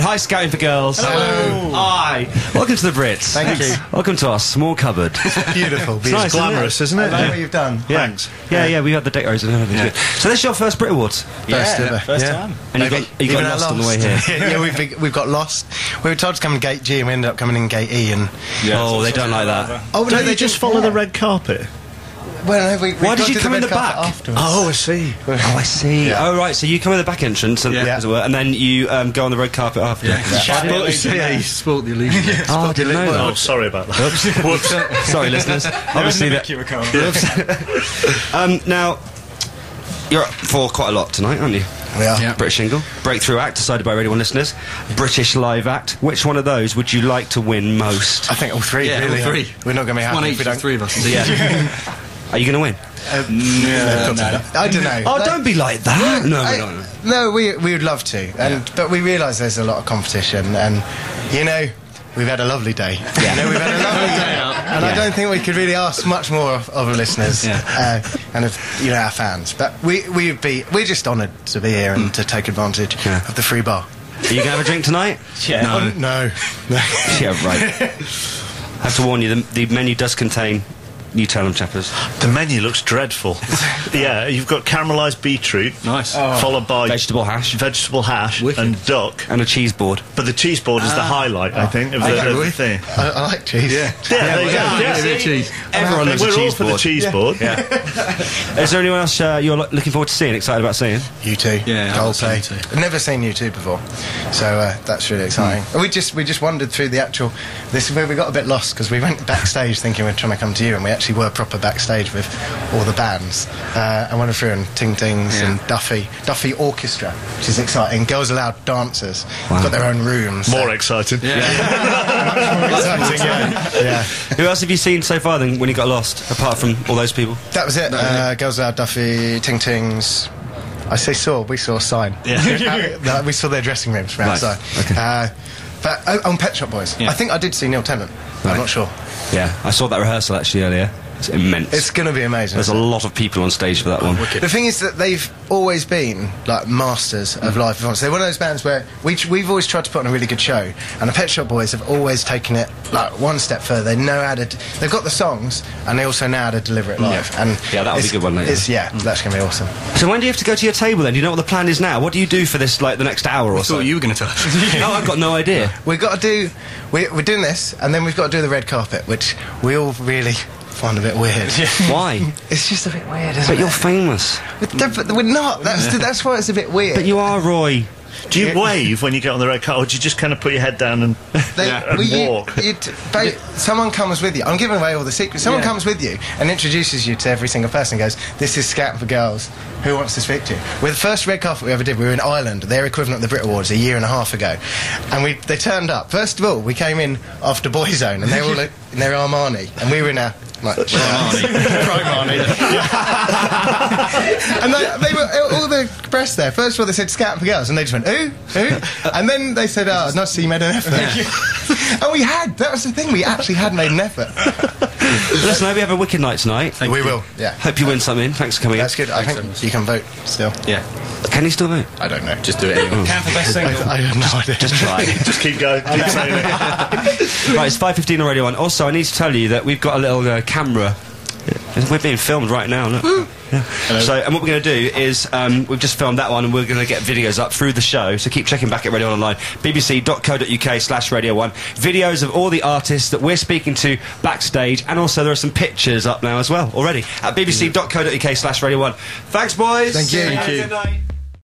Hi, Scouting for Girls. Hello. Hi. Welcome to the Brits. Thank you. Welcome to our small cupboard. Beautiful. It's nice, glamorous, isn't it? I like what you've done. Yeah. Thanks. Yeah, we had the decorators and everything. Yeah. So this is your first Brit Awards? First ever. First Yeah. time. And you got lost on the way here? Yeah, we've got lost. We were told to come in Gate G and we ended up coming in Gate E. And Oh, they don't like that. oh, Don't they just follow the red carpet? Well, no, Why did you come in the back? Afterwards. Oh, I see. Oh, I see. Yeah. Oh, right, so you come in the back entrance, and, Yeah. as it were, and then you go on the red carpet after. You spoilt the illusion. Oh, I didn't know Oh, that. sorry about that. Whoops. Sorry, listeners. Obviously, that. Now, you're up for quite a lot tonight, aren't you? We are. Yeah. British single, breakthrough act decided by Radio 1 listeners, British live act. Which one of those would you like to win most? I think all three, Yeah, really. all three. We're not going to be happy One if each we of don't. three of us. Are you going to win? I don't know. Oh, don't be like that. No, No, we would love to, but we realise there's a lot of competition, and you know, we've had a lovely day. Yeah. You know, we've had a lovely day, and I don't think we could really ask much more of our listeners and of our fans. But we're just honoured to be here and to take advantage of the free bar. Are you going to have a drink tonight? No. No. Yeah, right. I have to warn you, the menu does contain Nutella chappers. The menu looks dreadful. Yeah, you've got caramelised beetroot. Nice. Followed by Vegetable hash. vegetable hash Wicked. and duck. And a cheese board. But the cheese board is the highlight, I think, of the thing. I like cheese. Yeah, there you go. Yeah, cheese. Everyone loves a We're all cheese for the board. cheese board. Is there anyone else you're looking forward to seeing, excited about seeing? U2. Yeah, I've Coldplay. seen U2. I've never seen U2 before, so that's really exciting. And we just wandered through the actual. This is where we got a bit lost because we went backstage thinking we were trying to come to you, and we actually were proper backstage with all the bands. And went through and Ting Tings and Duffy Orchestra, which is exciting. Girls Aloud dancers got their own rooms. More exciting. Much more exciting, yeah. Who else have you seen so far then when you got lost, apart from all those people? That was it. Girls Aloud, Duffy, Ting Tings. We saw a sign. Yeah. We saw their dressing rooms from Right. outside. Okay. But on Pet Shop Boys, Yeah. I think I did see Neil Tennant. I'm not sure. Yeah, I saw that rehearsal actually earlier. It's immense. It's going to be amazing. There's a lot of people on stage for that one. The thing is that they've always been like masters of live performance. They're one of those bands where we've always tried to put on a really good show, and the Pet Shop Boys have always taken it like one step further. They know how to. They've got the songs, and they also know how to deliver it live. Yeah. And Yeah, that'll be a good one later. That's going to be awesome. So when do you have to go to your table then? Do you know what the plan is now? What do you do for this, like, the next hour or I so? thought you were going to tell us. No, I've got no idea. We've got to do. We're doing this, and then we've got to do the red carpet, which we all really find a bit weird. Why? It's just a bit weird, isn't But it? you're famous. But we're not. That's why it's a bit weird. But you are, Roy. Do you wave when you get on the red carpet, or do you just kind of put your head down and walk? Someone comes with you. I'm giving away all the secrets. Someone comes with you and introduces you to every single person. And goes, "This is Scouting for Girls. Who wants to speak to you?" With the first red carpet we ever did, we were in Ireland, their equivalent of the Brit Awards, a year and a half ago, and they turned up. First of all, we came in after Boyzone, and they were all in their Armani, and we were in our Armani. And they were all the press there. First of all, they said Scouting for Girls, and they just went, "Who? And then they said, "Oh, nice to see you made an effort." And we had. That was the thing. We actually had made an effort. Listen, I hope you have a wicked night tonight. We will. Yeah. Hope you win something. Thanks for coming That's good. I think you can vote still. Yeah. in. Can you still vote? I don't know. Just do it anyway. Can for best single. I have no idea. Just try. Just keep going. Keep saying it. Right, it's 5:15 on Radio 1. Also, I need to tell you that we've got a little camera. We're being filmed right now, look. Yeah. So, and what we're going to do is, we've just filmed that one and we're going to get videos up through the show, so keep checking back at Radio 1 Online, bbc.co.uk/Radio 1. Videos of all the artists that we're speaking to backstage, and also there are some pictures up now as well, already, at bbc.co.uk/Radio 1. Thanks, boys! Thank you. Good night.